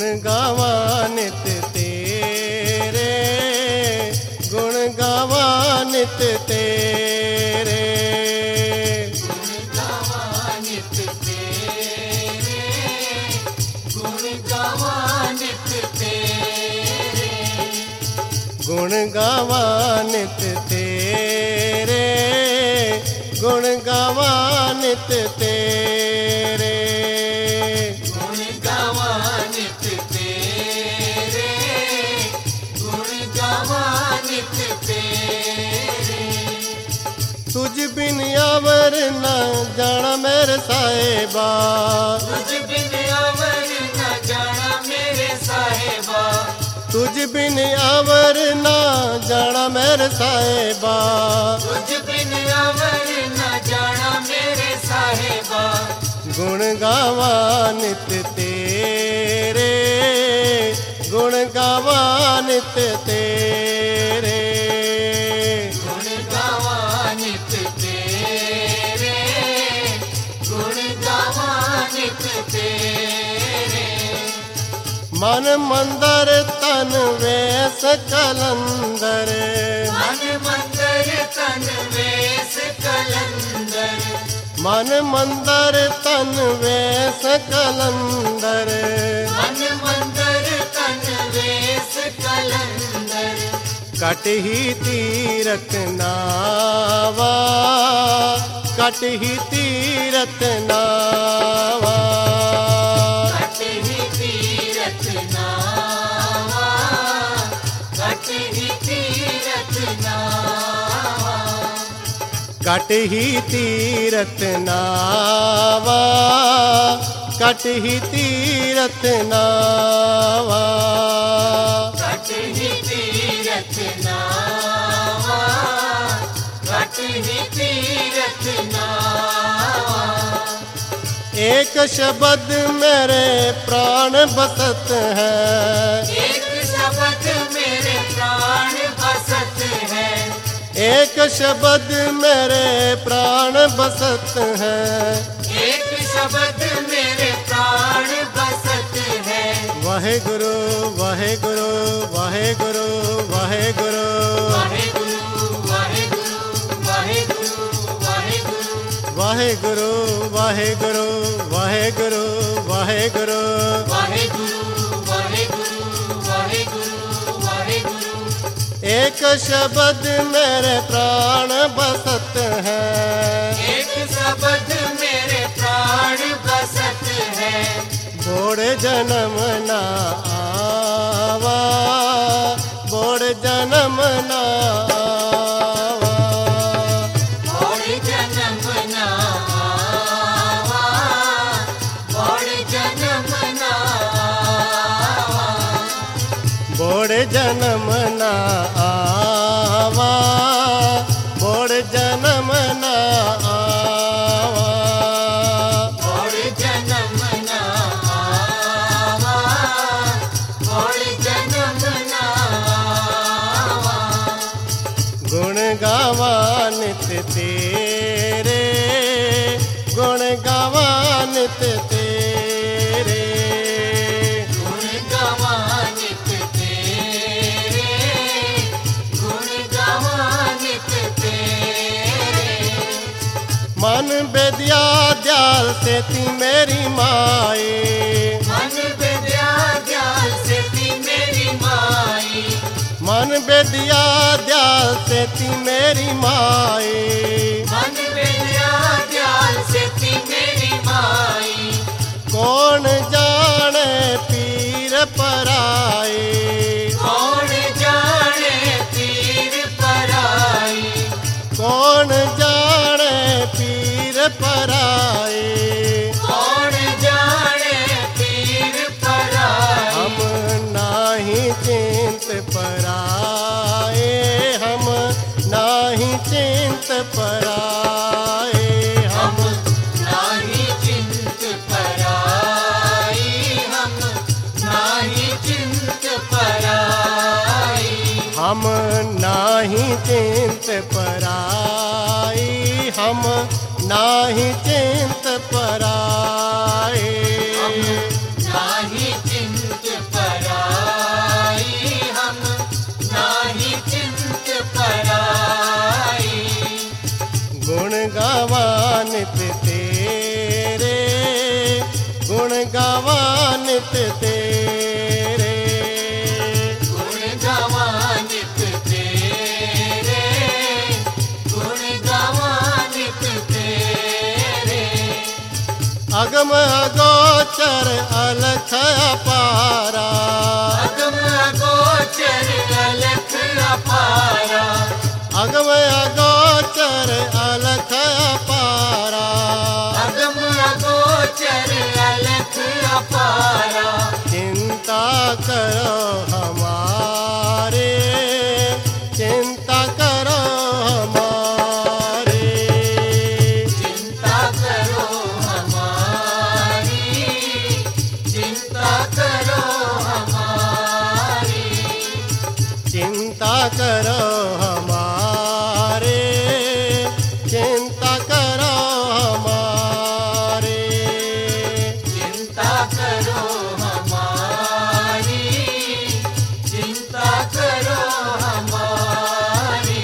गावा नित तेरे, गुण गावा नित तेरे। गुण गावा नित तेरे, गुण गावा नित तेरे। गुण गावा नित तेरे, गुण गावा नित तेरे। गुण गावा नित तेरे, गुण गावा नित तेरे। तुझ बिन अवर न जाना मेरे साहिबा, तुझ बिन अवर न जाना मेरे साहिबा। तुझ बिन अवर न जाना मेरे साहिबा। तुझ बिन अवर न जाना मेरे साहिबा। गुण गावा नित तेरे, गुण गावा नित तेरे। गुण गावा नित तेरे, गुण गावा नित तेरे। मन मंदर तन वेस कलंदर, मन मंदिर तन वेस कलंदर। मन मंदर तन वेस कलंदर। मन मंदिर तन वेस कलंदर। कट ही तीरथ नावा, कट ही तीरथ नावा। कट ही तीरथ नावा, कट ही तीरथ नावा। कट ही तीरथ नावा, कट ही तीरथ नावा। कट ही तीरथ नावा, कट ही तीरथ नावा। एक शब्द मेरे प्राण बसत है, एक शब्द मेरे प्राण बसत है। एक शब्द मेरे प्राण बसत है। एक शब्द मेरे प्राण बसत है। वाहे गुरु वाहे गुरु वाहे गुरु वाहे गुरु। वाहेगुरु वाहेगुरु वाहेगुरु वाहेगुरु। वाहेगुरु वाहेगुरु वाहेगुरु वाहेगुरु। वाहेगुरु वाहेगुरु वाहेगुरु वाहेगुरु। एक शब्द मेरे प्राण बसत है। एक शब्द मेरे प्राण बसत है। बोड़ जन्म ना आवा, बोड़ जन्म ना आवा। बोड़ जन्म ना आवा, बोड़ जन्म ना आवा। बोड़ जन्म ना आवा, बोड़ जन्म ना आवा। बोड़ जन्म ना आवा, बोड़ जन्म ना आवा। गुण गावा नित तेरे, गुण गावा नित तेरे। गुण गावा नित तेरे, गुण गावा नित तेरे। मन बेदिया दयाल से थी मेरी माए, मन विद्या ज्ञान से थी मेरी माई। मन बेदिया दयाल से थी मेरी माए। मन विद्या ज्ञान से थी मेरी माई। कौन जाने पीर पराए, कौन जाने पीर पराई। कौन जाने पीर पराए। कौन जाने पीर पराई। हम नाही चिंत पराए, हम नाही चिंत पराए। हम नाही चिंत पराई। हम नाही चिंत पराई। हम नाही चिंत पराई, हम नाही चिंत पराए। हम नाही चिंत नित तेरे, गुण गावा नित तेरे। गुण गावा नित तेरे, गुण गावा नित तेरे। अगम अगोचर अलख अपारा, अगम अगोचर अलख अपारा, अगम अगोचर अलख अपारा। अगम अगोचर अलख अपारा। चिंता करो हमारे, चिंता करो हमारे। चिंता करो हमारी, चिंता करो हमारी। चिंता करो हमारे, चिंता करो हमारे। चिंता करो हमारी, चिंता करो हमारी।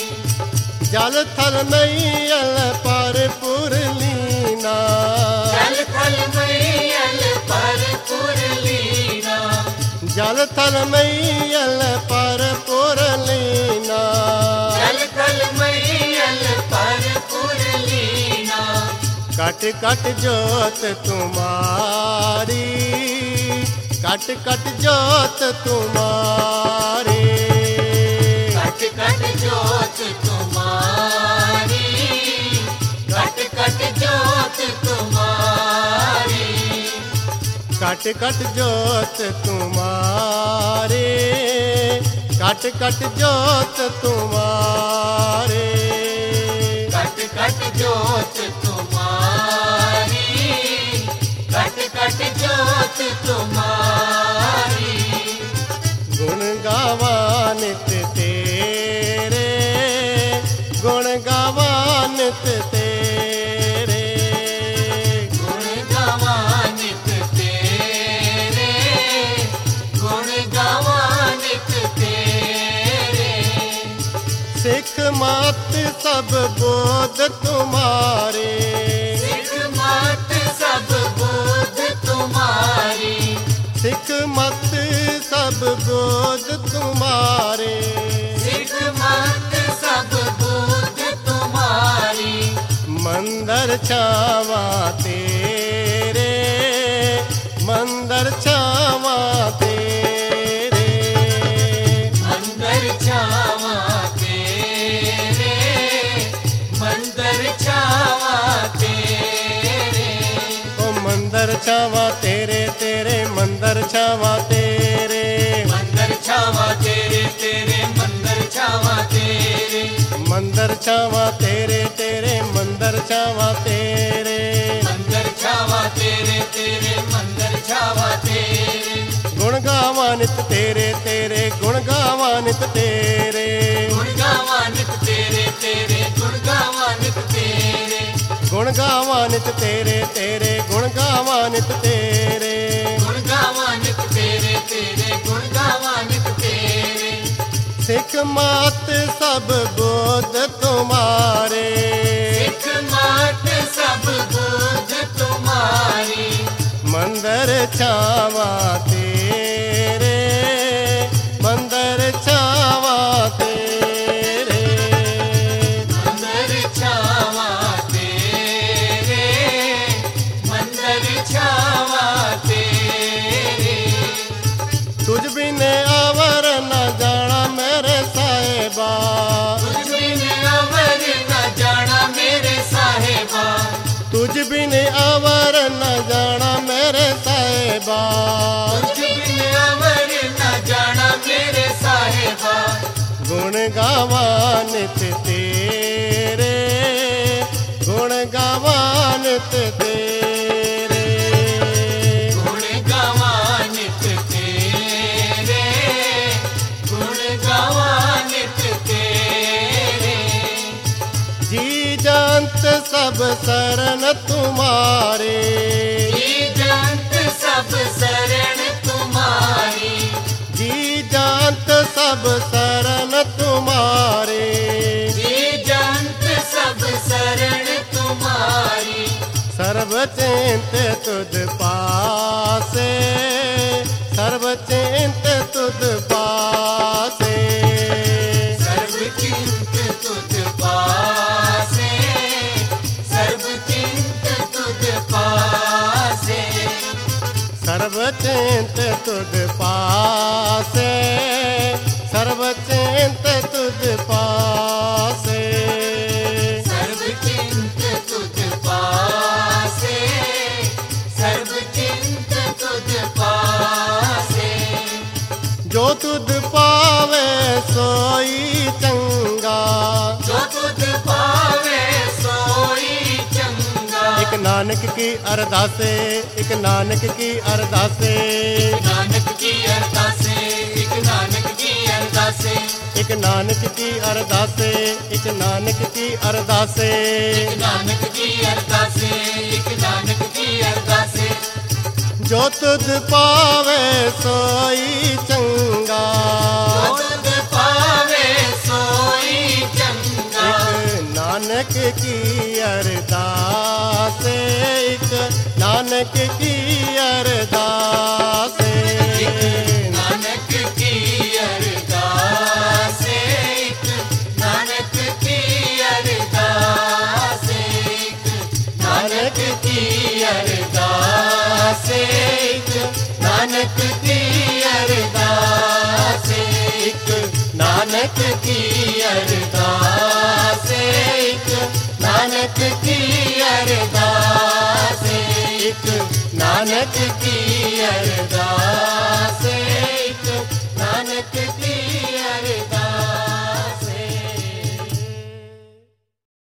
जल थल मैयल पर पुरलीना, जल थल मैयल पर पुरलीना, जल थल मैयल पर पुरलीना। जल थल मैयल पर पुरलीना। कट कट जोत तुम्हारी, कट कट जोत तुम्हारी। कट कट जोत तुम्हारी, कट कट जोत तुम्हारी। कट कट जोत तुम्हारे, कट कट जोत तुम्हारे। कट कट जोत तुम्हारी, कट कट जोत तुम्हारी। गुण गावा नित तेरे, गुण गावा नित तेरे। गुण गावा नित तेरे, गुण गावा नित तेरे। सिख मत सब बोध तुम्हारे, सिख मत सब बोध तुम्हारी। सिख मत सब बोध तुम्हारे। सिख मत सब बोध तुम्हारी। मंदर छावा तेरे, मंदर छावा तेरे। मंदिर छावा तेरे, मंदिर छावा तेरे। ओ मंदर छावा तेरे, तेरे मंदर छावा तेरे। मंदिर छावा तेरे, तेरे मंदिर छावा तेरे। मंदर छावा तेरे, तेरे मंदर छावा तेरे। मंदिर छावा तेरे, तेरे मंदिर छावा तेरे। गुण गावा नित तेरे, तेरे गुण गावा नित तेरे। गुण गावा नित तेरे, तेरे गुण गावा नित तेरे। गुण गावा नित तेरे, तेरे गुण गावा नित तेरे। गुण गावा नित तेरे, तेरे गुण गावा नित तेरे। सिख मात सब बोध तुम्हारे, सिख मात सब बोध तुम्हारी। मंदर छावा तेरे, मंदर छावा तेरे। मंदिर छावा तेरे, मंदिर छावा तेरे। तुझ बिन आवर न जाना मेरे साहिबा, तुझ बिन अवर न जाना मेरे साहिबा। तुझ बिन आवर न जाना मेरे साहिबा। तुझ बिन अवर न जाना मेरे साहिबा। गुण गावा नित तेरे, गुण गावा नित तेरे। गुण गावा नित तेरे, गुण गावा नित तेरे। जी जानत सब शरण तुम्हारे, जी जानत सब शरण तुम्हारी। जी जानत सब शरण तुम्हारे। जी जानत सब शरण तुम्हारी। सर्व चिंत तुद पासे, सर्व चिंत तुद पासे। सर्व चिंत तुझ पासे, सर्व चिंत तुझ पासे। सर्व चिंत तुद पासे, सर्व चिंत तुद पासे। सर्व चिंत तुझ पासे, सर्व चिंत तुझ पासे। जो तुद पावे सोई चंगा, जो तुझ पावे सोई चंगा। एक नानक की अरदासे, एक नानक की अरदासे। नानक की अरदासे, एक नानक की अरदासे। एक नानक की अरदासे, एक नानक की अरदासे। एक नानक की अरदासे, एक नानक की अरदासे। जो तुद पावे सोई चंगा, जो तुझ पावे सोई चंगा। एक नानक की अरदासे, एक नानक की अरदासे। नानक की अरदासे, एक नानक की अरदासे। नानक की अरदासे, एक नानक की अरदासे। एक नानक की अरदासे, एक नानक की अरदासे। एक नानक की अरदासे।